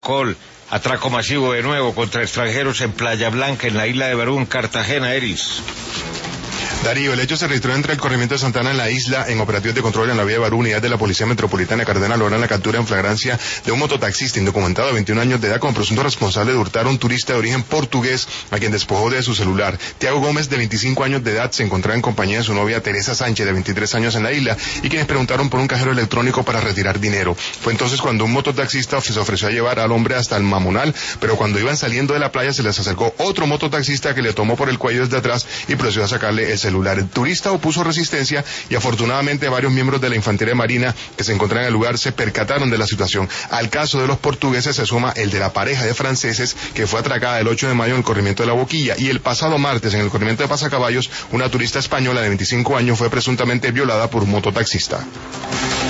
Col, atraco masivo de nuevo contra extranjeros en Playa Blanca, en la isla de Barú, en Cartagena, Eris. Darío, el hecho se registró entre el corregimiento de Santana en la isla, en operativos de control en la vía de Barú. Unidades de la Policía Metropolitana de Cartagena logran la captura en flagrancia de un mototaxista indocumentado de 21 años de edad como presunto responsable de hurtar a un turista de origen portugués a quien despojó de su celular. Tiago Gómez, de 25 años de edad, se encontraba en compañía de su novia Teresa Sánchez, de 23 años, en la isla, y quienes preguntaron por un cajero electrónico para retirar dinero. Fue entonces cuando un mototaxista se ofreció a llevar al hombre hasta el Mamonal, pero cuando iban saliendo de la playa se les acercó otro mototaxista que le tomó por el cuello desde atrás y procedió a sacarle el celular. El turista opuso resistencia y afortunadamente varios miembros de la Infantería Marina que se encontraban en el lugar se percataron de la situación. Al caso de los portugueses se suma el de la pareja de franceses que fue atracada el 8 de mayo en el corregimiento de La Boquilla, y el pasado martes en el corregimiento de Pasacaballos una turista española de 25 años fue presuntamente violada por un mototaxista.